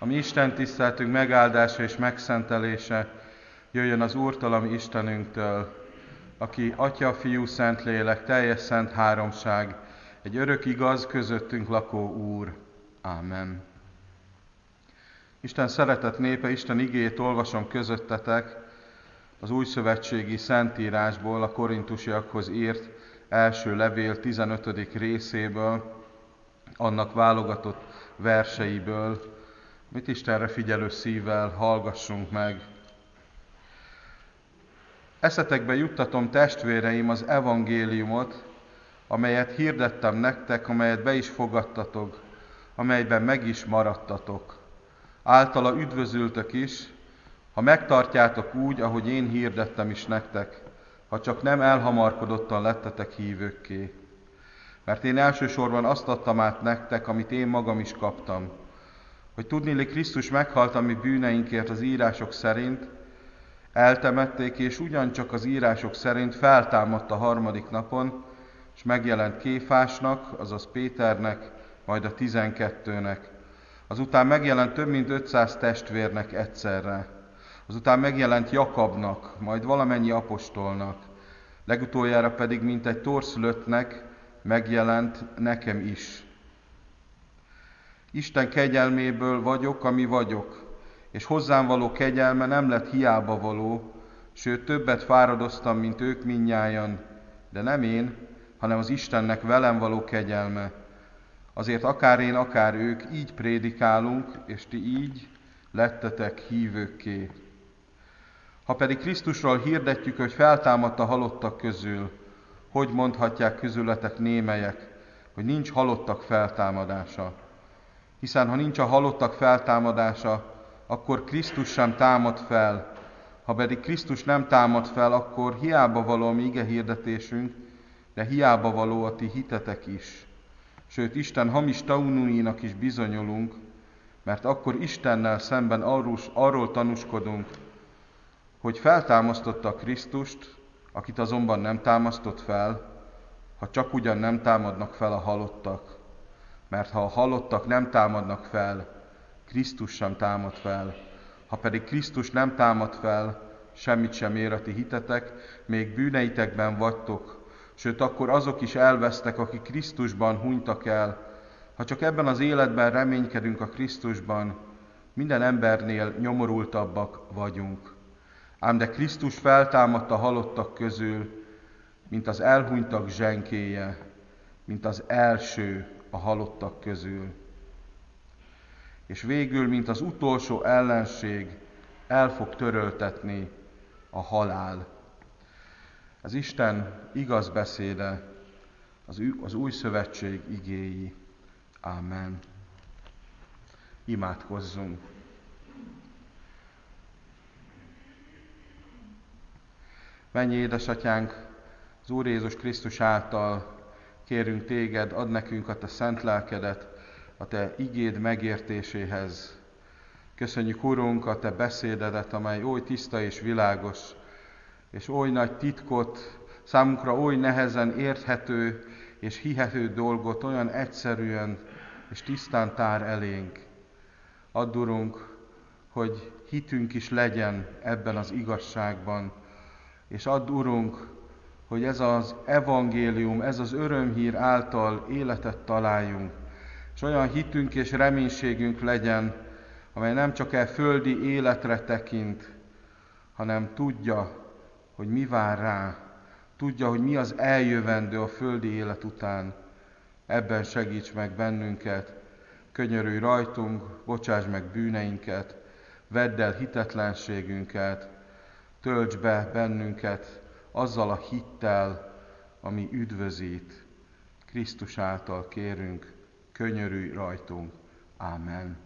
A mi Isten tiszteltünk megáldása és megszentelése jöjjön az Úrtól, a mi Istenünktől, aki Atya, Fiú, Szentlélek, teljes szent háromság, egy örök igaz, közöttünk lakó Úr. Ámen. Isten szeretett népe, Isten igéjét olvasom közöttetek az újszövetségi szentírásból, a korintusiakhoz írt első levél 15. részéből, annak válogatott verseiből. Mit Istenre figyelő szívvel hallgassunk meg. Eszetekbe juttatom, testvéreim, az evangéliumot, amelyet hirdettem nektek, amelyet be is fogadtatok, amelyben meg is maradtatok. Általa üdvözültök is, ha megtartjátok úgy, ahogy én hirdettem is nektek, ha csak nem elhamarkodottan lettetek hívőkké. Mert én elsősorban azt adtam át nektek, amit én magam is kaptam, hogy tudniillik Krisztus meghalt a mi bűneinkért az írások szerint, eltemették, és ugyancsak az írások szerint feltámadt a harmadik napon, és megjelent Kéfásnak, azaz Péternek, majd a 12-nek. Azután megjelent több mint 500 testvérnek egyszerre. Azután megjelent Jakabnak, majd valamennyi apostolnak. Legutoljára pedig mintegy torszülöttnek megjelent nekem is. Isten kegyelméből vagyok, ami vagyok, és hozzám való kegyelme nem lett hiába való, sőt többet fáradoztam, mint ők mindnyájan, de nem én, hanem az Istennek velem való kegyelme. Azért akár én, akár ők így prédikálunk, és ti így lettetek hívőkké. Ha pedig Krisztusról hirdetjük, hogy feltámadt a halottak közül, hogy mondhatják közületek némelyek, hogy nincs halottak feltámadása? Hiszen ha nincs a halottak feltámadása, akkor Krisztus sem támad fel. Ha pedig Krisztus nem támad fel, akkor hiába való a mi igehirdetésünk, de hiába való a ti hitetek is. Sőt, Isten hamis tanúinak is bizonyulunk, mert akkor Istennel szemben arról tanúskodunk, hogy feltámasztotta Krisztust, akit azonban nem támasztott fel, ha csak ugyan nem támadnak fel a halottak. Mert ha a halottak nem támadnak fel, Krisztus sem támad fel. Ha pedig Krisztus nem támad fel, semmit sem ér a ti hitetek, még bűneitekben vagytok, sőt akkor azok is elvesztek, akik Krisztusban hunytak el. Ha csak ebben az életben reménykedünk a Krisztusban, minden embernél nyomorultabbak vagyunk. Ám de Krisztus feltámadt a halottak közül, mint az elhunytak zsenkéje, mint az első a halottak közül. És végül, mint az utolsó ellenség, el fog töröltetni a halál. Az Isten igaz beszéde, az új szövetség igéi. Ámen. Imádkozzunk. Mennyi édesatyánk, az Úr Jézus Krisztus által kérünk téged, add nekünk a te szent lelkedet a te igéd megértéséhez. Köszönjük, Urunk, a te beszédedet, amely oly tiszta és világos, és oly nagy titkot, számunkra oly nehezen érthető és hihető dolgot olyan egyszerűen és tisztán tár elénk. Add, Urunk, hogy hitünk is legyen ebben az igazságban, és add, Urunk, hogy ez az evangélium, ez az örömhír által életet találjunk, és olyan hitünk és reménységünk legyen, amely nem csak földi életre tekint, hanem tudja, hogy mi vár rá, tudja, hogy mi az eljövendő a földi élet után. Ebben segíts meg bennünket, könyörülj rajtunk, bocsáss meg bűneinket, vedd el hitetlenségünket, tölts be bennünket azzal a hittel, ami üdvözít. Krisztus által kérünk, könyörülj rajtunk. Ámen.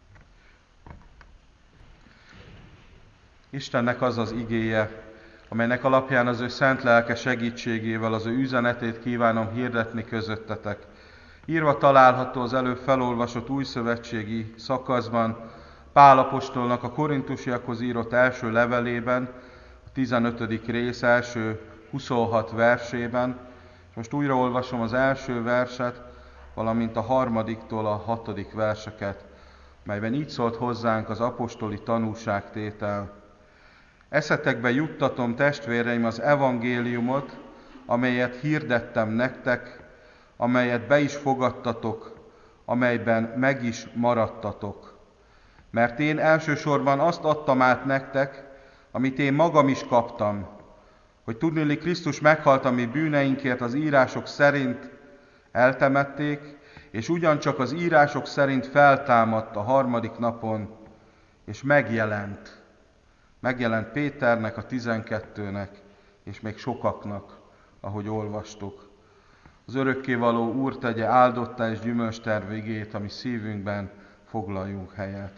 Istennek az az igéje, amelynek alapján az ő szent lelke segítségével az ő üzenetét kívánom hirdetni közöttetek. Írva található az előbb felolvasott újszövetségi szakaszban, Pál apostolnak a korintusiakhoz írott első levelében, a 15. rész első 26 versében. Most újraolvasom az első verset, valamint a 3-tól a 6. verseket melyben így szólt hozzánk az apostoli tanúságtétel. Eszetekbe juttatom, testvéreim, az evangéliumot, amelyet hirdettem nektek, amelyet be is fogadtatok, amelyben meg is maradtatok. Mert én elsősorban azt adtam át nektek, amit én magam is kaptam, hogy tudniillik Krisztus meghalt a mi bűneinkért az írások szerint, eltemették, és ugyancsak az írások szerint feltámadt a harmadik napon, és megjelent. Megjelent Péternek, a 12-nek, és még sokaknak, ahogy olvastuk. Az örökkévaló Úr tegye áldottá és gyümölcstervű igét, ami szívünkben foglaljunk helyet.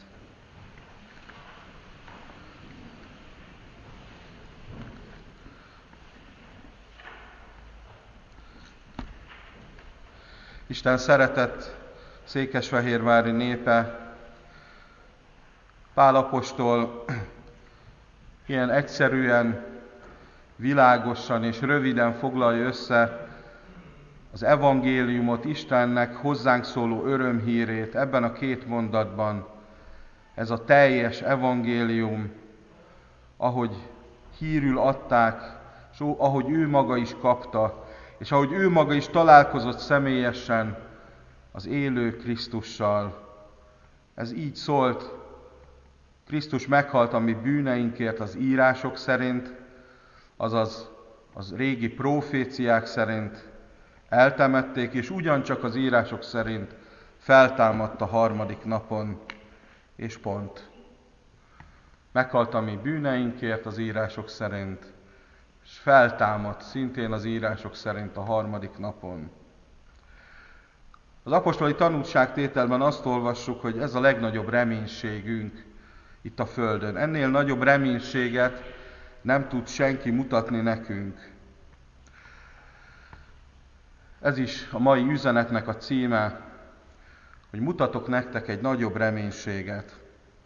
Isten szeretett székesfehérvári népe, Pál apostol ilyen egyszerűen, világosan és röviden foglalja össze az evangéliumot, Istennek hozzánk szóló örömhírét ebben a 2 mondatban. Ez a teljes evangélium, ahogy hírül adták, és ahogy ő maga is kapta, és ahogy ő maga is találkozott személyesen az élő Krisztussal. Ez így szólt: Krisztus meghalt a mi bűneinkért az írások szerint, azaz az régi proféciák szerint, eltemették, és ugyancsak az írások szerint feltámadt a harmadik napon, és pont. Meghalt a mi bűneinkért az írások szerint, és feltámadt szintén az írások szerint a harmadik napon. Az apostoli tanúságtételben azt olvassuk, hogy ez a legnagyobb reménységünk itt a földön. Ennél nagyobb reménységet nem tud senki mutatni nekünk. Ez is a mai üzenetnek a címe, hogy mutatok nektek egy nagyobb reménységet.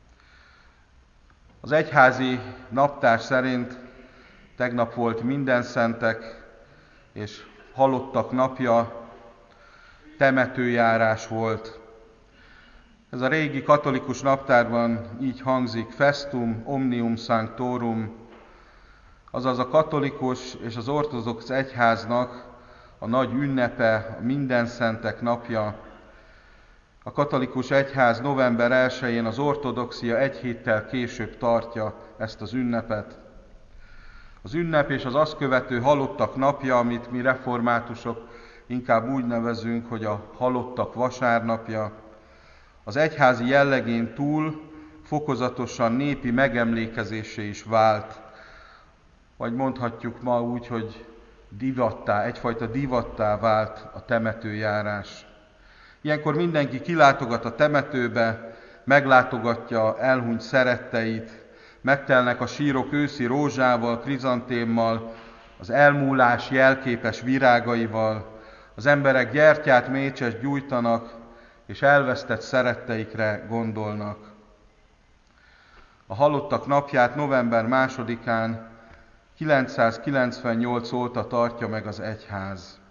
Az egyházi naptár szerint tegnap volt Mindenszentek és halottak napja, temetőjárás volt. Ez a régi katolikus naptárban így hangzik: Festum omnium sanctorum, azaz a katolikus és az ortodox egyháznak a nagy ünnepe, a Mindenszentek napja. A katolikus egyház november 1-én, az ortodoxia 1 héttel később tartja ezt az ünnepet. Az ünnep és az azt követő halottak napja, amit mi reformátusok inkább úgy nevezünk, hogy a halottak vasárnapja, az egyházi jellegén túl fokozatosan népi megemlékezésé is vált. Vagy mondhatjuk ma úgy, hogy egyfajta divattá vált a temetőjárás. Ilyenkor mindenki kilátogat a temetőbe, meglátogatja elhunyt szeretteit, megtelnek a sírok őszi rózsával, krizantémmal, az elmúlás jelképes virágaival, az emberek gyertyát, mécsest gyújtanak, és elvesztett szeretteikre gondolnak. A halottak napját november 2-án 998 óta tartja meg az egyház.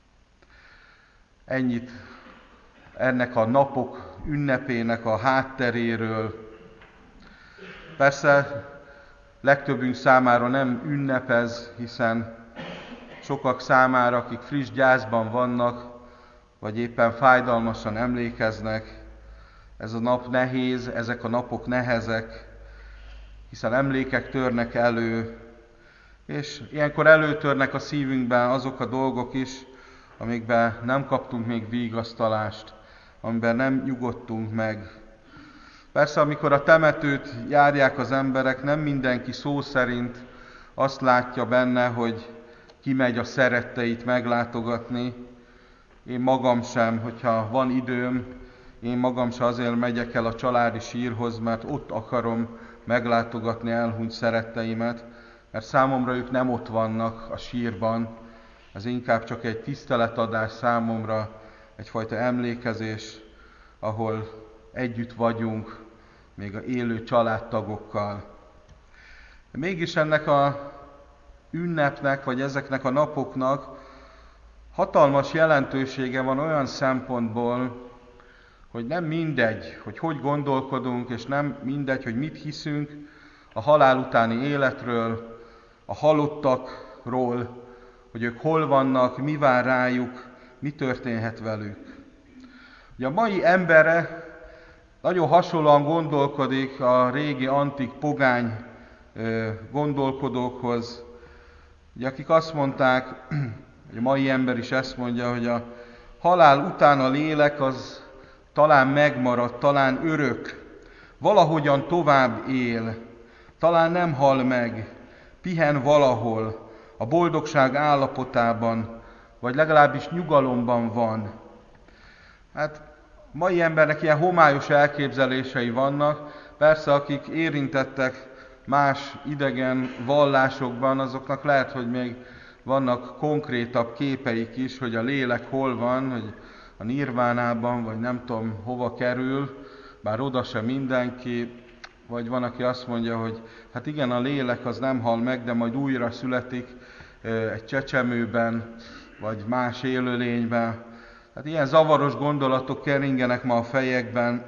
Ennyit ennek a napok ünnepének a hátteréről. Persze legtöbbünk számára nem ünnepez, hiszen sokak számára, akik friss gyászban vannak, vagy éppen fájdalmasan emlékeznek, ez a nap nehéz, ezek a napok nehezek, hiszen emlékek törnek elő, és ilyenkor előtörnek a szívünkben azok a dolgok is, amikben nem kaptunk még vigasztalást, amiben nem nyugodtunk meg. Persze, amikor a temetőt járják az emberek, nem mindenki szó szerint azt látja benne, hogy kimegy a szeretteit meglátogatni. Én magam sem, hogyha van időm, én magam sem azért megyek el a családi sírhoz, mert ott akarom meglátogatni elhunyt szeretteimet, mert számomra ők nem ott vannak a sírban, ez inkább csak egy tiszteletadás számomra, egyfajta emlékezés, ahol együtt vagyunk, még a élő családtagokkal. De mégis ennek a ünnepnek, vagy ezeknek a napoknak hatalmas jelentősége van olyan szempontból, hogy nem mindegy, hogy gondolkodunk, és nem mindegy, hogy mit hiszünk a halál utáni életről, a halottakról, hogy ők hol vannak, mi vár rájuk, mi történhet velük. Ugye a mai emberre nagyon hasonlóan gondolkodik a régi antik pogány gondolkodókhoz, ugye, akik azt mondták, hogy a mai ember is ezt mondja, hogy a halál után a lélek az talán megmarad, talán örök, valahogyan tovább él, talán nem hal meg, pihen valahol, a boldogság állapotában, vagy legalábbis nyugalomban van. Hát a mai embernek ilyen homályos elképzelései vannak, persze akik érintettek más idegen vallásokban, azoknak lehet, hogy még vannak konkrétabb képeik is, hogy a lélek hol van, hogy a nirvánában, vagy nem tudom hova kerül, bár oda sem mindenki, vagy van, aki azt mondja, hogy hát igen, a lélek az nem hal meg, de majd újra születik egy csecsemőben, vagy más élőlényben. Hát ilyen zavaros gondolatok keringenek ma a fejekben.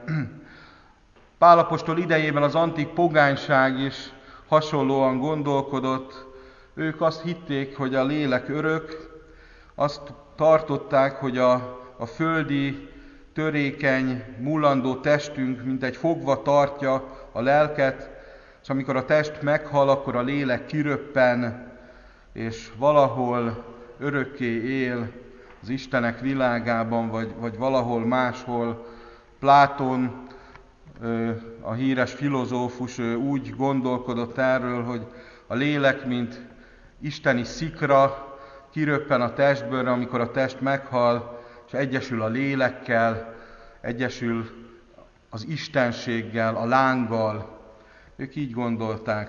Pál apostol idejében az antik pogányság is hasonlóan gondolkodott. Ők azt hitték, hogy a lélek örök, azt tartották, hogy a földi, törékeny, mullandó testünk mintegy fogva tartja a lelket, és amikor a test meghal, akkor a lélek kiröppen, és valahol örökké él az Istenek világában, vagy valahol máshol. Plátón, a híres filozófus, úgy gondolkodott erről, hogy a lélek, mint isteni szikra, kiröppen a testből, amikor a test meghal, és egyesül a lélekkel, egyesül az istenséggel, a lánggal. Ők így gondolták.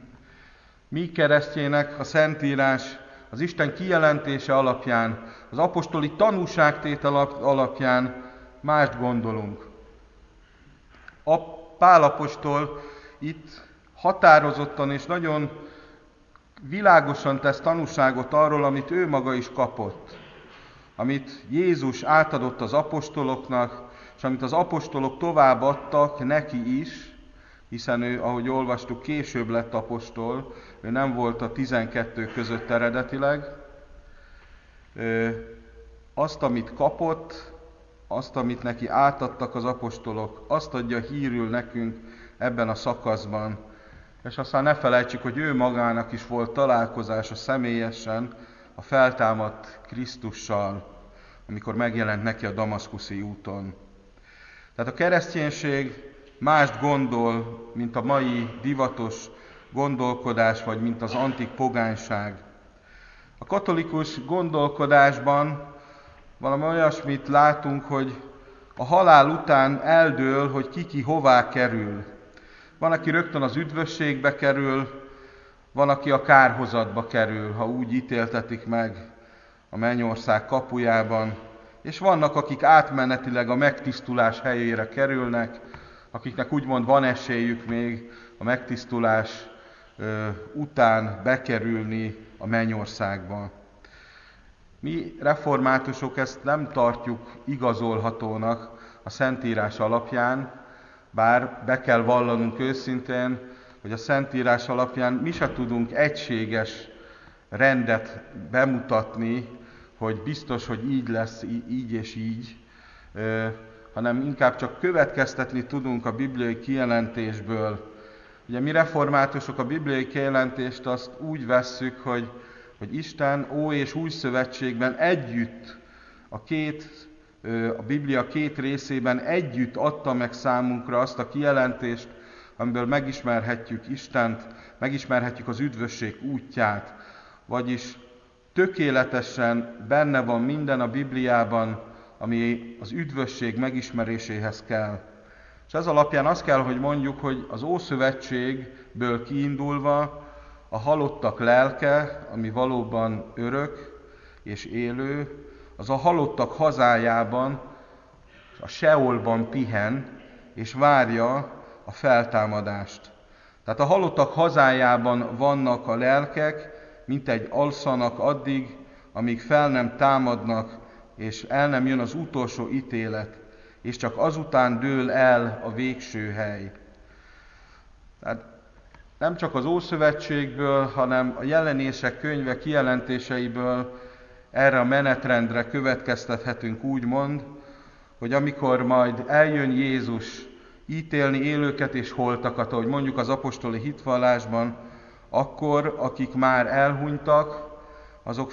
Mi keresztjének a Szentírás az Isten kijelentése alapján, az apostoli tanúságtétel alapján mást gondolunk. A Pál apostol itt határozottan és nagyon világosan tesz tanúságot arról, amit ő maga is kapott, amit Jézus átadott az apostoloknak, és amit az apostolok továbbadtak neki is, hiszen ő, ahogy olvastuk, később lett apostol, ő nem volt a 12 között eredetileg. Azt, amit kapott, azt, amit neki átadtak az apostolok, azt adja hírül nekünk ebben a szakaszban. És aztán ne felejtsük, hogy ő magának is volt találkozása személyesen a feltámadt Krisztussal, amikor megjelent neki a damaszkuszi úton. Tehát a kereszténység mást gondol, mint a mai divatos gondolkodás, vagy mint az antik pogányság. A katolikus gondolkodásban valami olyasmit látunk, hogy a halál után eldől, hogy ki hová kerül. Van, aki rögtön az üdvösségbe kerül, van, aki a kárhozatba kerül, ha úgy ítéltetik meg a mennyország kapujában, és vannak, akik átmenetileg a megtisztulás helyére kerülnek, akiknek úgymond van esélyük még a megtisztulás után bekerülni a mennyországba. Mi reformátusok ezt nem tartjuk igazolhatónak a Szentírás alapján, bár be kell vallanunk őszintén, hogy a Szentírás alapján mi se tudunk egységes rendet bemutatni, hogy biztos, hogy így lesz, így és így, hanem inkább csak következtetni tudunk a bibliai kijelentésből. Ugye mi reformátusok a bibliai kijelentést azt úgy vesszük, hogy Isten Ó és Új Szövetségben együtt, a Biblia két részében együtt adta meg számunkra azt a kijelentést, amiből megismerhetjük Istent, megismerhetjük az üdvösség útját, vagyis tökéletesen benne van minden a Bibliában, ami az üdvösség megismeréséhez kell. És ez alapján azt kell, hogy mondjuk, hogy az Ószövetségből kiindulva a halottak lelke, ami valóban örök és élő, az a halottak hazájában, a Seolban pihen, és várja a feltámadást. Tehát a halottak hazájában vannak a lelkek, mintegy alszanak addig, amíg fel nem támadnak, és el nem jön az utolsó ítélet. és csak azután dől el a végső hely. Tehát nem csak az Ószövetségből, hanem a Jelenések könyve kijelentéseiből erre a menetrendre következtethetünk úgymond, hogy amikor majd eljön Jézus ítélni élőket és holtakat, ahogy mondjuk az apostoli hitvallásban, akkor akik már elhunytak, azok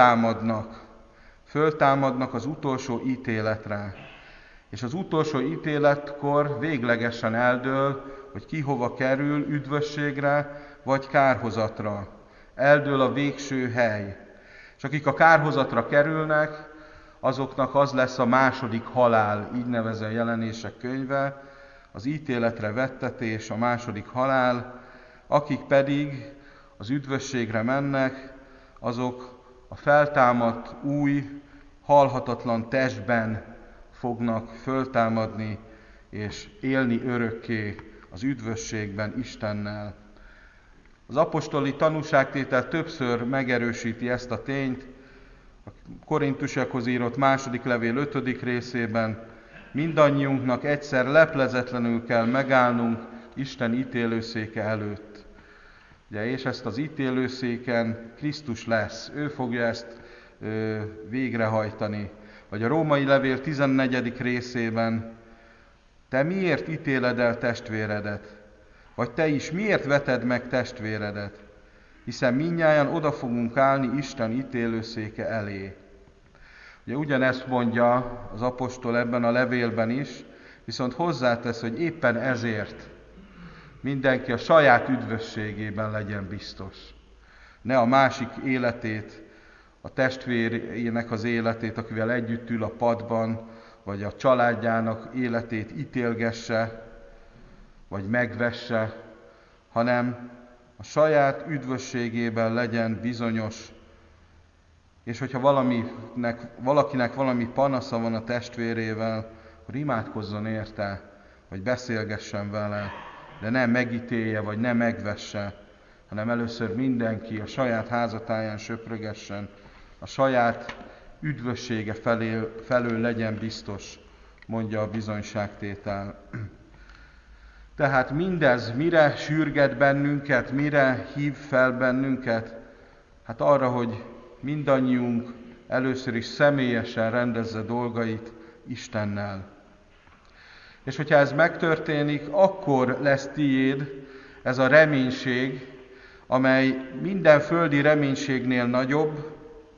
föltámadnak az utolsó ítéletre. És az utolsó ítéletkor véglegesen eldől, hogy ki hova kerül, üdvösségre vagy kárhozatra. Eldől a végső hely. És akik a kárhozatra kerülnek, azoknak az lesz a második halál, így nevezi a Jelenések könyve, az ítéletre vettetés, a második halál, akik pedig az üdvösségre mennek, azok a feltámadt új, halhatatlan testben fognak föltámadni és élni örökké az üdvösségben Istennel. Az apostoli tanúságtétel többször megerősíti ezt a tényt. A Korintusokhoz írott második levél 5. részében mindannyiunknak egyszer leplezetlenül kell megállnunk Isten ítélőszéke előtt. Ugye, és ezt az ítélőszéken Krisztus lesz, ő fogja ezt végrehajtani. Vagy a római levél 14. részében, te miért ítéled el testvéredet? Vagy te is miért veted meg testvéredet? Hiszen mindnyájan oda fogunk állni Isten ítélőszéke elé. Ugye ugyanezt mondja az apostol ebben a levélben is, viszont hozzátesz, hogy éppen ezért mindenki a saját üdvösségében legyen biztos. Ne a másik életét, a testvérének az életét, akivel együtt ül a padban, vagy a családjának életét ítélgesse, vagy megvesse, hanem a saját üdvösségében legyen bizonyos, és hogyha valakinek valami panasza van a testvérével, akkor imádkozzon érte, vagy beszélgessen vele, de nem megítélje, vagy nem megvesse, hanem először mindenki a saját házatáján söprögessen, a saját üdvössége felől legyen biztos, mondja a bizonyságtétel. Tehát mindez mire sürget bennünket, mire hív fel bennünket? Hát arra, hogy mindannyiunk először is személyesen rendezze dolgait Istennel. És hogyha ez megtörténik, akkor lesz tiéd ez a reménység, amely minden földi reménységnél nagyobb,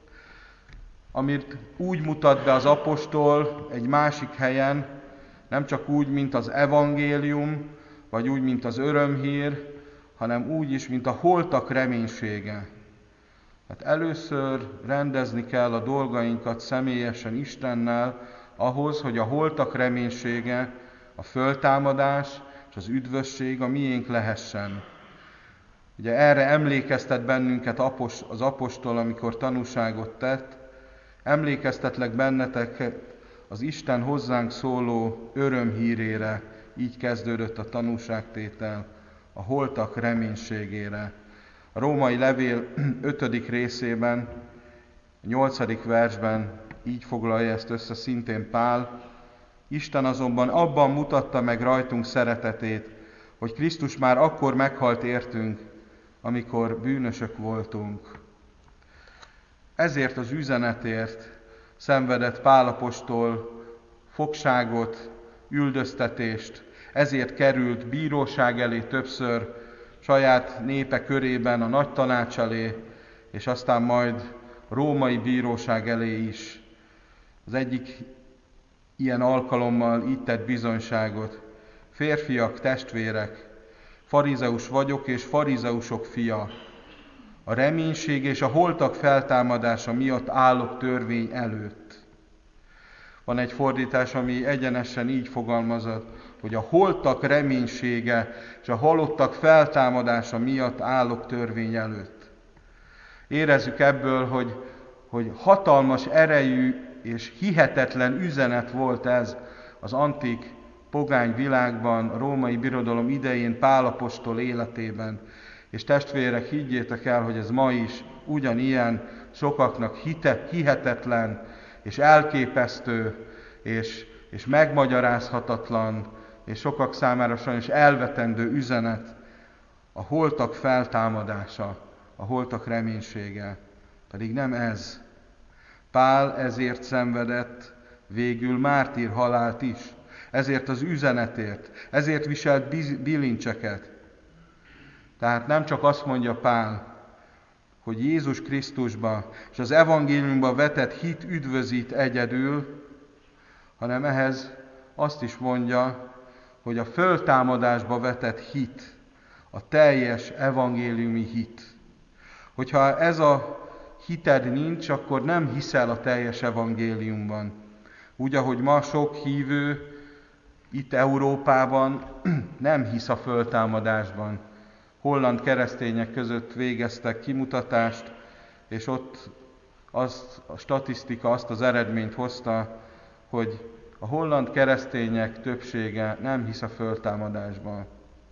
amit úgy mutat be az apostol egy másik helyen, nem csak úgy, mint az evangélium, vagy úgy, mint az örömhír, hanem úgy is, mint a holtak reménysége. Hát először rendezni kell a dolgainkat személyesen Istennel, ahhoz, hogy a holtak reménysége, a föltámadás és az üdvösség a miénk lehessen. Ugye erre emlékeztet bennünket az apostol, amikor tanúságot tett. Emlékeztetlek benneteket az Isten hozzánk szóló örömhírére, így kezdődött a tanúságtétel, a holtak reménységére. A római levél 5. részében, 8. versben így foglalja ezt össze szintén Pál. Isten azonban abban mutatta meg rajtunk szeretetét, hogy Krisztus már akkor meghalt értünk, amikor bűnösök voltunk. Ezért az üzenetért szenvedett Pál apostol fogságot, üldöztetést, ezért került bíróság elé többször, saját népe körében a nagy tanács elé, és aztán majd római bíróság elé is. Az egyik ilyen alkalommal így tett bizonyságot. Férfiak, testvérek, farizeus vagyok és farizeusok fia. A reménység és a holtak feltámadása miatt állok törvény előtt. Van egy fordítás, ami egyenesen így fogalmazott, hogy a holtak reménysége és a halottak feltámadása miatt állok törvény előtt. Érezzük ebből, hogy hatalmas erejű és hihetetlen üzenet volt ez az antik pogány világban, a római birodalom idején Pál apostol életében. És testvérek, higgyétek el, hogy ez ma is ugyanilyen sokaknak hihetetlen és elképesztő és és megmagyarázhatatlan, és sokak számára sajnos elvetendő üzenet a holtak feltámadása, a holtak reménysége. Pedig nem ez. Pál ezért szenvedett végül mártír halált is. Ezért az üzenetért, ezért viselt bilincseket. Tehát nem csak azt mondja Pál, hogy Jézus Krisztusba és az evangéliumba vetett hit üdvözít egyedül, hanem ehhez azt is mondja, hogy a föltámadásba vetett hit, a teljes evangéliumi hit. Hogyha ez a hited nincs, akkor nem hiszel a teljes evangéliumban. Úgy, ahogy ma sok hívő itt Európában nem hisz a föltámadásban. Holland keresztények között végeztek kimutatást, és ott a statisztika azt az eredményt hozta, hogy a holland keresztények többsége nem hisz a föltámadásban.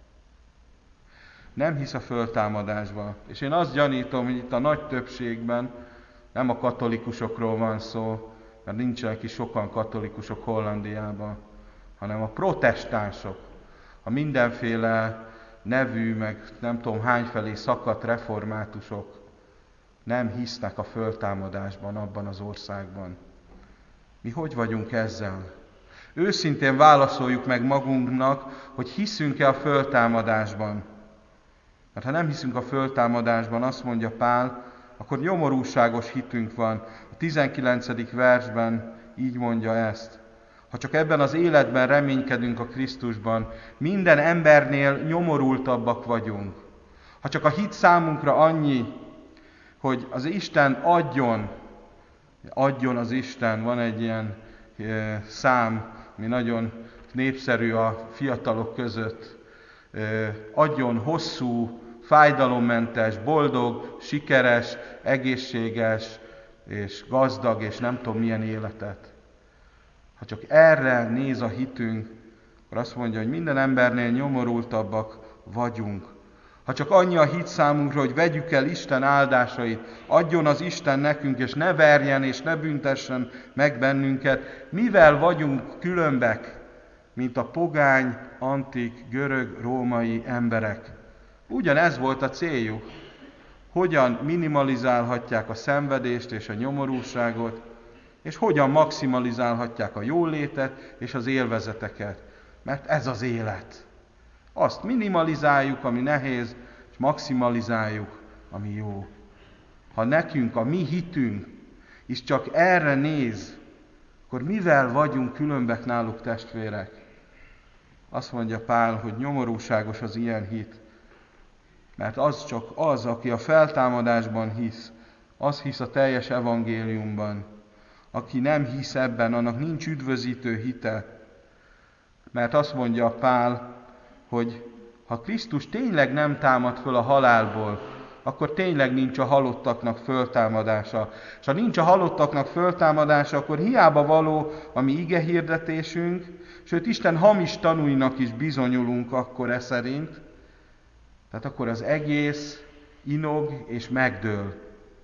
Nem hisz a föltámadásban. És én azt gyanítom, hogy itt a nagy többségben nem a katolikusokról van szó, mert nincsenek is sokan katolikusok Hollandiában, hanem a protestánsok, a mindenféle nevű, meg nem tudom hányfelé szakadt reformátusok nem hisznek a föltámadásban abban az országban. Mi hogy vagyunk ezzel? Őszintén válaszoljuk meg magunknak, hogy hiszünk-e a föltámadásban. Mert ha nem hiszünk a föltámadásban, azt mondja Pál, akkor nyomorúságos hitünk van. A 19. versben így mondja ezt. Ha csak ebben az életben reménykedünk a Krisztusban, minden embernél nyomorultabbak vagyunk. Ha csak a hit számunkra annyi, hogy az Isten adjon az Isten, van egy ilyen szám, ami nagyon népszerű a fiatalok között, adjon hosszú, fájdalommentes, boldog, sikeres, egészséges és gazdag, és nem tudom milyen életet. Ha csak erre néz a hitünk, akkor azt mondja, hogy minden embernél nyomorultabbak vagyunk. Ha csak annyi a hit számunkra, hogy vegyük el Isten áldásait, adjon az Isten nekünk, és ne verjen és ne büntessen meg bennünket, mivel vagyunk különbek, mint a pogány, antik, görög, római emberek. Ugyanez volt a céljuk. Hogyan minimalizálhatják a szenvedést és a nyomorúságot, és hogyan maximalizálhatják a jólétet és az élvezeteket. Mert ez az élet. Azt minimalizáljuk, ami nehéz, és maximalizáljuk, ami jó. Ha nekünk, a mi hitünk is csak erre néz, akkor mivel vagyunk különbek náluk, testvérek? Azt mondja Pál, hogy nyomorúságos az ilyen hit. Mert az csak az, aki a feltámadásban hisz, az hisz a teljes evangéliumban. Aki nem hisz ebben, annak nincs üdvözítő hite. Mert azt mondja Pál, hogy ha Krisztus tényleg nem támad föl a halálból, akkor tényleg nincs a halottaknak föltámadása. És ha nincs a halottaknak föltámadása, akkor hiába való a mi igehirdetésünk, sőt Isten hamis tanúinak is bizonyulunk akkor szerint. Tehát akkor az egész inog és megdől.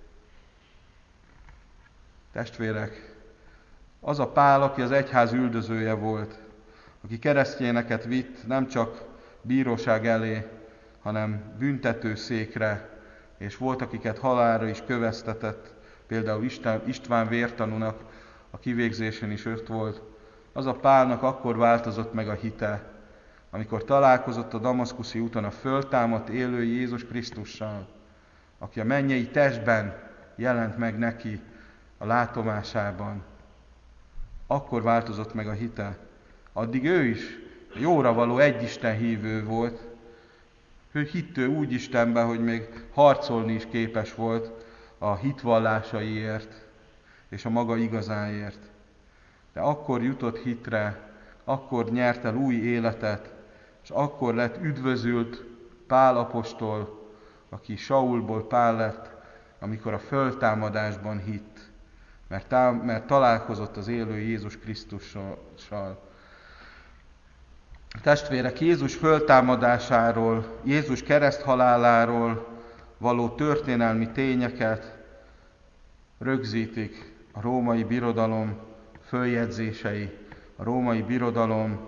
Testvérek, az a Pál, aki az egyház üldözője volt, aki keresztényeket vitt nem csak bíróság elé, hanem büntetőszékre, és volt, akiket halálra is köveztetett, például István vértanúnak a kivégzésén is ott volt. Az a Pálnak akkor változott meg a hite, amikor találkozott a damaszkuszi úton a föltámadt élő Jézus Krisztussal, aki a mennyei testben jelent meg neki a látomásában. Akkor változott meg a hite. Addig ő is jóra való egyisten hívő volt. Ő hitt úgy Istenben, hogy még harcolni is képes volt a hitvallásaiért és a maga igazáért. De akkor jutott hitre, akkor nyert el új életet, és akkor lett üdvözült Pál apostol, aki Saulból Pál lett, amikor a föltámadásban hitt, mert találkozott az élő Jézus Krisztussal. Testvérek, Jézus föltámadásáról, Jézus kereszthaláláról való történelmi tényeket rögzítik a római birodalom följegyzései, a római birodalom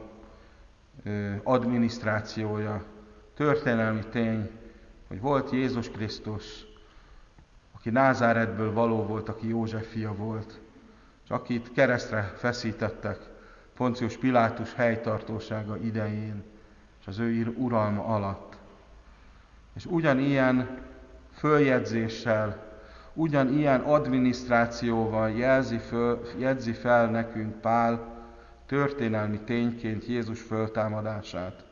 adminisztrációja. Történelmi tény, hogy volt Jézus Krisztus, aki Názáretből való volt, aki József fia volt, és akit keresztre feszítettek Poncius Pilátus helytartósága idején, és az ő uralma alatt. És ugyanilyen följegyzéssel, ugyanilyen adminisztrációval jegyzi fel nekünk Pál történelmi tényként Jézus föltámadását.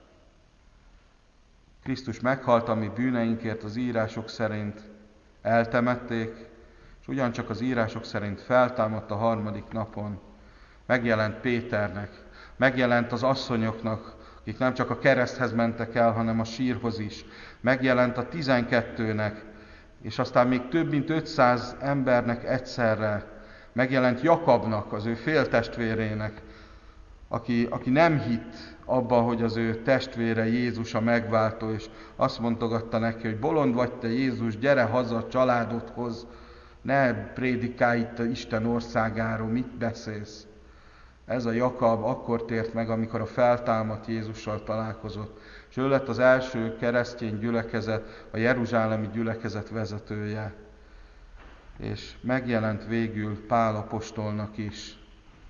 Krisztus meghalt a mi bűneinkért az írások szerint, eltemették, és ugyancsak az írások szerint feltámadt a harmadik napon. Megjelent Péternek, megjelent az asszonyoknak, akik nem csak a kereszthez mentek el, hanem a sírhoz is. Megjelent a 12-nek, és aztán még több mint 500 embernek egyszerre. Megjelent Jakabnak, az ő féltestvérének, aki nem hitt abban, hogy az ő testvére Jézus a megváltó, és azt mondogatta neki, hogy bolond vagy te Jézus, gyere haza a családodhoz, ne prédikálj itt Isten országáról, mit beszélsz? Ez a Jakab akkor tért meg, amikor a feltámadt Jézussal találkozott, és ő lett az első keresztény gyülekezet, a jeruzsálemi gyülekezet vezetője. És megjelent végül Pál apostolnak is.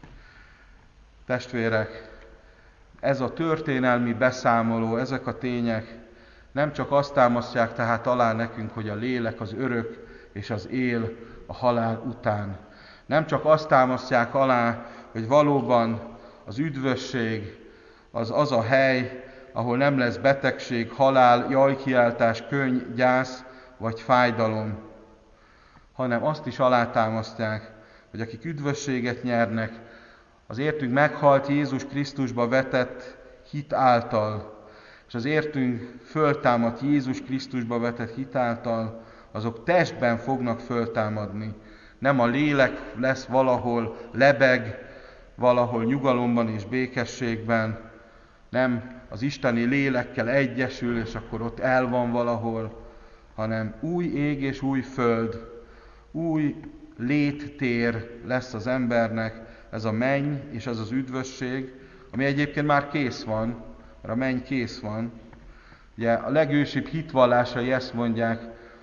Testvérek, ez a történelmi beszámoló, ezek a tények nem csak azt támasztják tehát alá nekünk, hogy a lélek az örök és az él a halál után. Nem csak azt támasztják alá, hogy valóban az üdvösség az a hely, ahol nem lesz betegség, halál, jajkiáltás, könny, gyász vagy fájdalom, hanem azt is alátámasztják, hogy akik üdvösséget nyernek, az értünk meghalt Jézus Krisztusba vetett hit által, és az értünk föltámadt Jézus Krisztusba vetett hit által, azok testben fognak föltámadni. Nem a lélek lesz valahol lebeg, valahol nyugalomban és békességben, nem az isteni lélekkel egyesül, és akkor ott el van valahol, hanem új ég és új föld, új léttér lesz az embernek, ez a menny és ez az üdvösség, ami egyébként már kész van, mert a menny kész van. Ugye a legősibb hitvallásai ezt mondják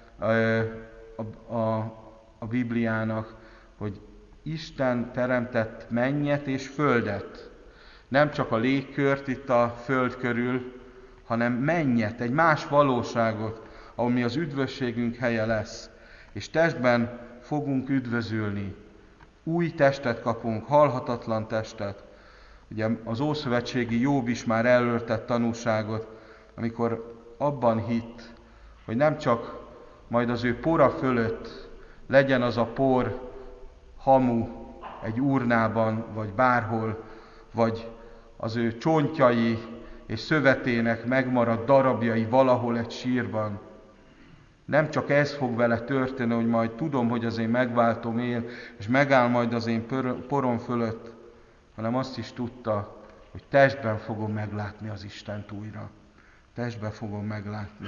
a Bibliának, hogy Isten teremtett mennyet és földet. Nem csak a légkört itt a föld körül, hanem mennyet, egy más valóságot, ahol mi az üdvösségünk helye lesz. És testben fogunk üdvözülni. Új testet kapunk, halhatatlan testet. Ugye az ószövetségi Jób is már erről tett tanúságot, amikor abban hitt, hogy nem csak majd az ő pora fölött legyen az a por hamu egy urnában, vagy bárhol, vagy az ő csontjai és szövetének megmaradt darabjai valahol egy sírban. Nem csak ez fog vele történni, hogy majd tudom, hogy az én megváltom él, és megáll majd az én porom fölött, hanem azt is tudta, hogy testben fogom meglátni az Istent újra. Testben fogom meglátni.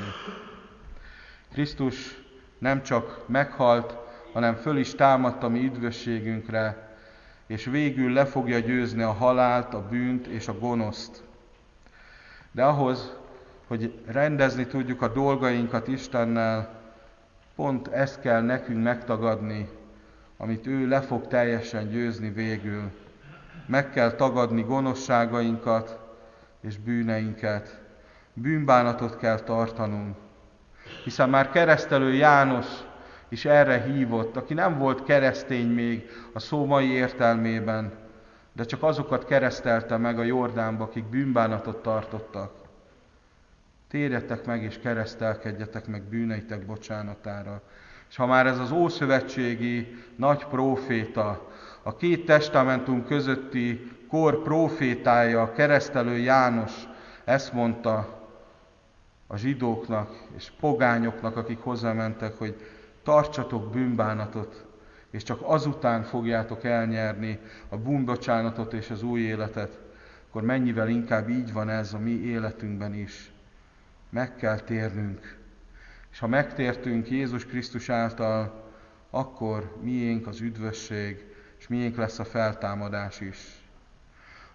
Krisztus nem csak meghalt, hanem föl is támadt a mi üdvösségünkre, és végül le fogja győzni a halált, a bűnt és a gonoszt. De ahhoz, hogy rendezni tudjuk a dolgainkat Istennel, pont ezt kell nekünk megtagadni, amit ő le fog teljesen győzni végül. Meg kell tagadni gonoszságainkat és bűneinket. Bűnbánatot kell tartanunk. Hiszen már keresztelő János is erre hívott, aki nem volt keresztény még a szó mai értelmében, de csak azokat keresztelte meg a Jordánba, akik bűnbánatot tartottak. Térjetek meg és keresztelkedjetek meg bűneitek bocsánatára. És ha már ez az ószövetségi nagy próféta, a két testamentum közötti kor prófétája, a keresztelő János ezt mondta a zsidóknak és pogányoknak, akik hozzámentek, hogy tartsatok bűnbánatot, és csak azután fogjátok elnyerni a bűnbocsánatot és az új életet, akkor mennyivel inkább így van ez a mi életünkben is. Meg kell térnünk. És ha megtértünk Jézus Krisztus által, akkor miénk az üdvösség, és miénk lesz a feltámadás is.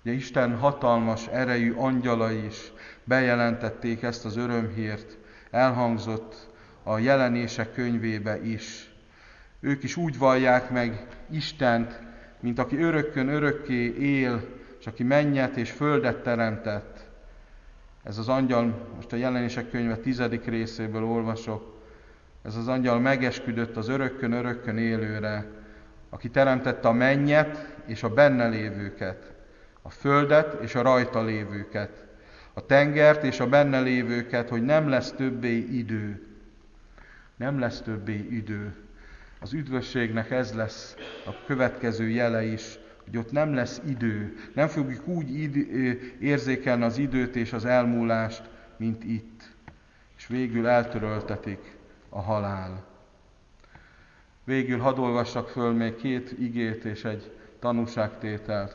Ugye Isten hatalmas, erejű angyalai is bejelentették ezt az örömhírt, elhangzott a Jelenések könyvébe is. Ők is úgy vallják meg Istent, mint aki örökkön örökké él, és aki mennyet és földet teremtett. Ez az angyal, most a Jelenések könyve 10. részéből olvasok, ez az angyal megesküdött az örökkön örökkön élőre, aki teremtette a mennyet és a benne lévőket, a földet és a rajta lévőket, a tengert és a benne lévőket, hogy nem lesz többé idő. Nem lesz többé idő. Az üdvösségnek ez lesz a következő jele is, hogy ott nem lesz idő. Nem fogjuk úgy érzékelni az időt és az elmúlást, mint itt. És végül eltöröltetik a halál. Végül hadd olvassak föl még 2 igét és egy tanúságtételt.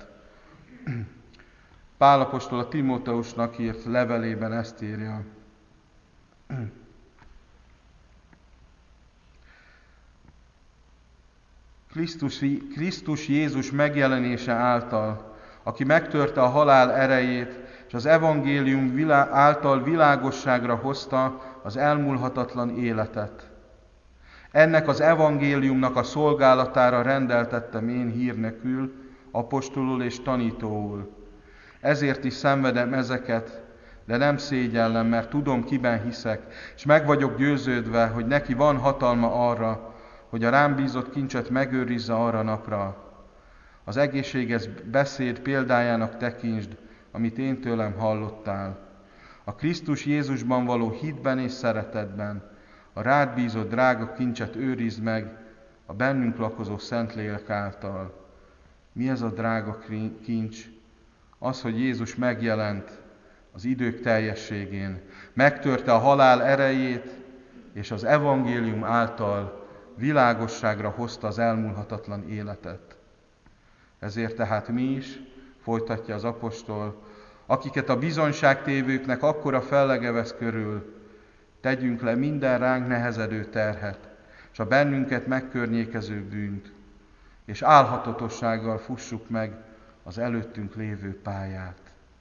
Pál apostol a Timóteusnak írt levelében ezt írja. Krisztus Jézus megjelenése által, aki megtörte a halál erejét, és az evangélium által világosságra hozta az elmúlhatatlan életet. Ennek az evangéliumnak a szolgálatára rendeltettem én hírnökül, apostolul és tanítóul. Ezért is szenvedem ezeket, de nem szégyellem, mert tudom, kiben hiszek, és meg vagyok győződve, hogy neki van hatalma arra, hogy a rám bízott kincset megőrizze arra napra. Az egészséges beszéd példájának tekintsd, amit én tőlem hallottál. A Krisztus Jézusban való hitben és szeretetben a rád bízott drága kincset őrizd meg a bennünk lakozó Szentlélek által. Mi ez a drága kincs? Az, hogy Jézus megjelent az idők teljességén, megtörte a halál erejét, és az evangélium által világosságra hozta az elmúlhatatlan életet. Ezért tehát mi is, folytatja az apostol, akiket a bizonyságtévőknek akkora fellege vesz körül, tegyünk le minden ránk nehezedő terhet, és a bennünket megkörnyékező bűnt, és álhatatossággal fussuk meg az előttünk lévő pályát.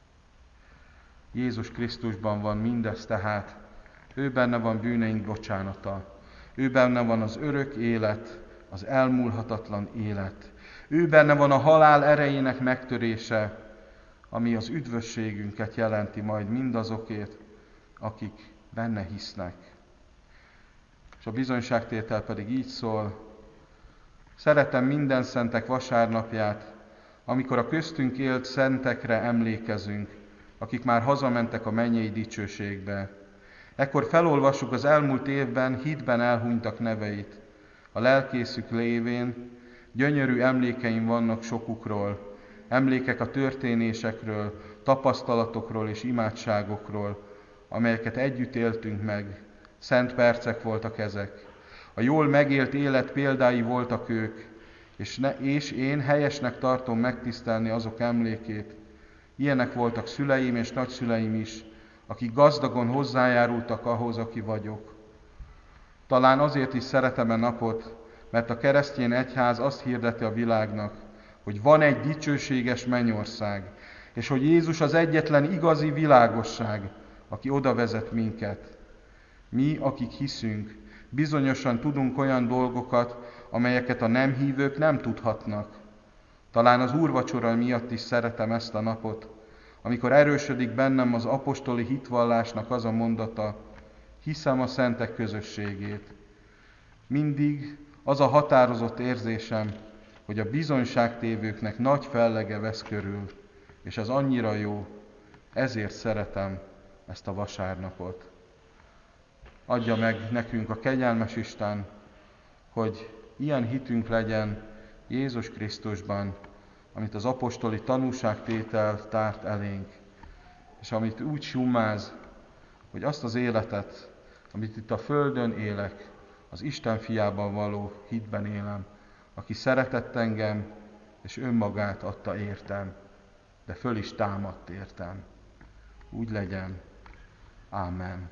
Jézus Krisztusban van mindez tehát, ő benne van bűneink bocsánata, ő benne van az örök élet, az elmúlhatatlan élet. Ő benne van a halál erejének megtörése, ami az üdvösségünket jelenti majd mindazokért, akik benne hisznek. És a bizonyságtétel pedig így szól: szeretem minden szentek vasárnapját, amikor a köztünk élt szentekre emlékezünk, akik már hazamentek a mennyei dicsőségbe. Ekkor felolvassuk az elmúlt évben hitben elhunytak neveit. A lelkészük lévén gyönyörű emlékeim vannak sokukról, emlékek a történésekről, tapasztalatokról és imádságokról, amelyeket együtt éltünk meg. Szent percek voltak ezek. A jól megélt élet példái voltak ők, és én helyesnek tartom megtisztelni azok emlékét. Ilyenek voltak szüleim és nagyszüleim is, akik gazdagon hozzájárultak ahhoz, aki vagyok. Talán azért is szeretem a napot, mert a keresztény egyház azt hirdeti a világnak, hogy van egy dicsőséges mennyország, és hogy Jézus az egyetlen igazi világosság, aki oda vezet minket. Mi, akik hiszünk, bizonyosan tudunk olyan dolgokat, amelyeket a nem hívők nem tudhatnak. Talán az úrvacsora miatt is szeretem ezt a napot, amikor erősödik bennem az apostoli hitvallásnak az a mondata: hiszem a szentek közösségét. Mindig az a határozott érzésem, hogy a bizonyságtévőknek nagy fellege vesz körül, és ez annyira jó, ezért szeretem ezt a vasárnapot. Adja meg nekünk a kegyelmes Isten, hogy ilyen hitünk legyen Jézus Krisztusban, amit az apostoli tanúságtétel tárt elénk, és amit úgy summáz, hogy azt az életet, amit itt a földön élek, az Isten fiában való hitben élem, aki szeretett engem, és önmagát adta értem, de föl is támadt értem. Úgy legyen. Ámen.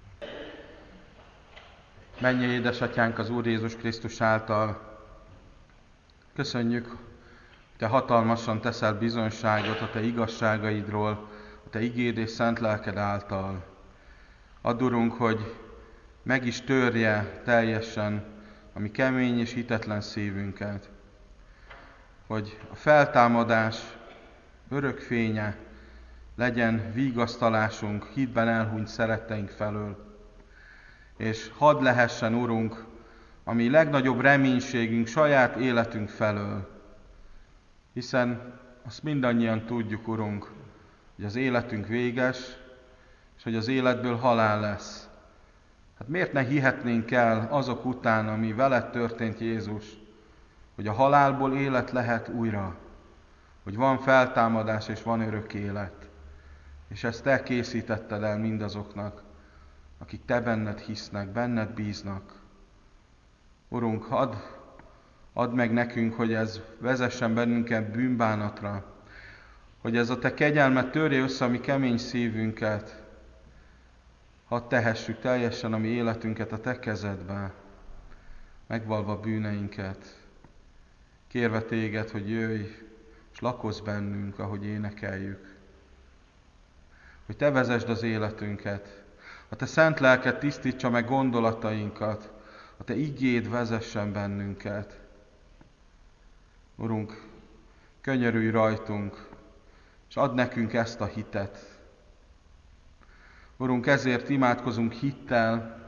Mennyei édesatyánk az Úr Jézus Krisztus által, köszönjük, Te hatalmasan teszel bizonyságot a Te igazságaidról, a Te igéd és szent lelked által. Add, Urunk, hogy meg is törje teljesen a mi kemény és hitetlen szívünket, hogy a feltámadás örök fénye legyen vigasztalásunk hitben elhunyt szeretteink felől, és hadd lehessen, Urunk, a mi legnagyobb reménységünk saját életünk felől, hiszen azt mindannyian tudjuk, Urunk, hogy az életünk véges, és hogy az életből halál lesz. Hát miért ne hihetnénk el azok után, ami veled történt, Jézus, hogy a halálból élet lehet újra, hogy van feltámadás és van örök élet. És ezt Te készítetted el mindazoknak, akik Te benned hisznek, benned bíznak. Urunk, add meg nekünk, hogy ez vezessen bennünket bűnbánatra, hogy ez a Te kegyelmed törje össze a mi kemény szívünket, hadd tehessük teljesen a mi életünket a Te kezedbe, megvalva bűneinket, kérve Téged, hogy jöjj, és lakozz bennünk, ahogy énekeljük. Hogy Te vezesd az életünket, a Te szent lelked tisztítsa meg gondolatainkat, a Te igéd vezessen bennünket. Urunk, könyörülj rajtunk, és add nekünk ezt a hitet. Urunk, ezért imádkozunk hittel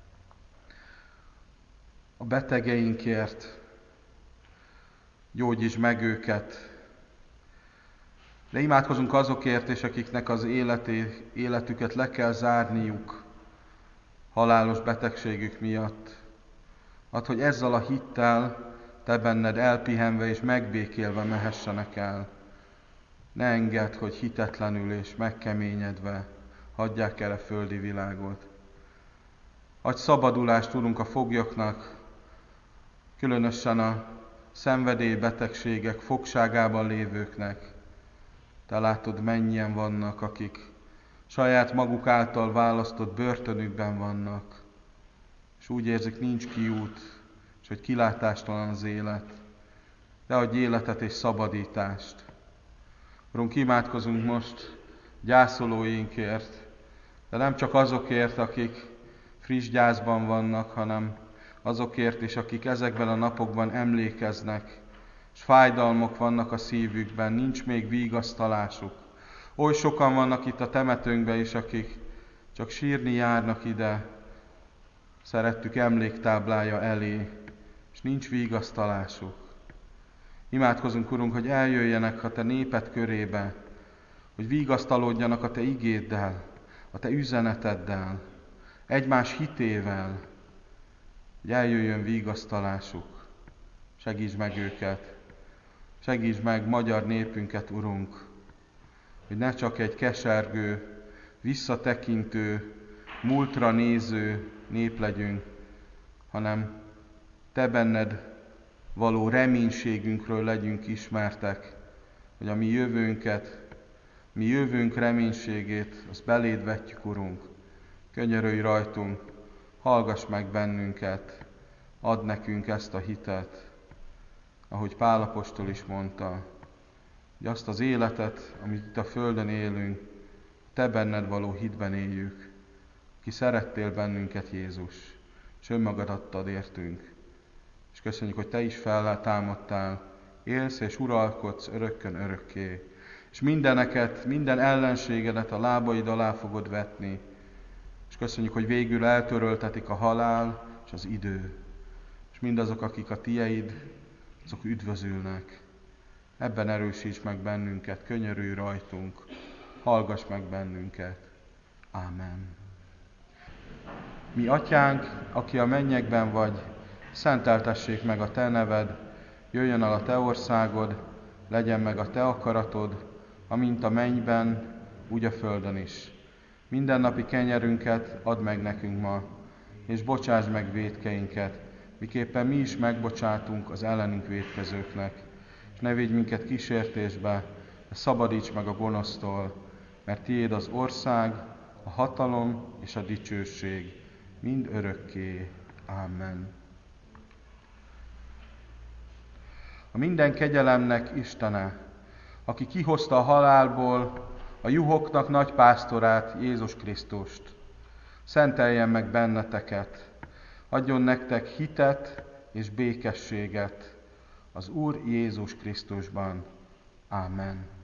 a betegeinkért, gyógyítsd meg őket. De imádkozunk azokért is, akiknek az életüket le kell zárniuk halálos betegségük miatt. Add, hogy ezzel a hittel Te benned elpihenve és megbékélve mehessenek el. Ne engedd, hogy hitetlenül és megkeményedve hagyják el a földi világot. Adj szabadulást, Urunk, a foglyoknak, különösen a szenvedélybetegségek fogságában lévőknek. Te látod, mennyien vannak, akik saját maguk által választott börtönükben vannak, és úgy érzik, nincs kiút, és hogy kilátástalan az élet. De adj életet és szabadítást. Urunk, imádkozunk most gyászolóinkért, de nem csak azokért, akik friss gyászban vannak, hanem azokért is, akik ezekben a napokban emlékeznek, és fájdalmak vannak a szívükben, nincs még vigasztalásuk. Oly sokan vannak itt a temetőnkben is, akik csak sírni járnak ide, szerettük emléktáblája elé, és nincs vigasztalásuk. Imádkozunk, Urunk, hogy eljöjjenek a Te néped körébe, hogy vigasztalódjanak a Te igéddel, a Te üzeneteddel, egymás hitével, hogy eljöjjön vigasztalásuk. Segítsd meg őket, segítsd meg magyar népünket, Urunk, hogy ne csak egy kesergő, visszatekintő, múltra néző nép legyünk, hanem Te benned való reménységünkről legyünk ismertek, hogy a mi jövőnk reménységét, azt beléd vetjük, Urunk. Könyörülj rajtunk, hallgass meg bennünket, add nekünk ezt a hitet, ahogy Pál apostol is mondta, hogy azt az életet, amit itt a földön élünk, Te benned való hitben éljük, ki szerettél bennünket, Jézus, és önmagad adtad értünk. És köszönjük, hogy Te is feltámadtál, élsz és uralkodsz örökkön örökké, és mindeneket, minden ellenségedet a lábaid alá fogod vetni, és köszönjük, hogy végül eltöröltetik a halál és az idő, és mindazok, akik a Tieid, azok üdvözülnek. Ebben erősíts meg bennünket, könyörülj rajtunk, hallgass meg bennünket. Ámen. Mi Atyánk, aki a mennyekben vagy, szenteltessék meg a Te neved, jöjjön el a Te országod, legyen meg a Te akaratod, amint a mennyben, úgy a földön is. Mindennapi kenyerünket add meg nekünk ma, és bocsásd meg vétkeinket, miképpen mi is megbocsátunk az ellenünk vétkezőknek. És ne vigy minket kísértésbe, de szabadíts meg a gonosztól, mert Tiéd az ország, a hatalom és a dicsőség, mind örökké. Ámen. a minden kegyelemnek Istene, aki kihozta a halálból a juhoknak nagy pásztorát, Jézus Krisztust. Szenteljen meg benneteket, adjon nektek hitet és békességet az Úr Jézus Krisztusban. Ámen.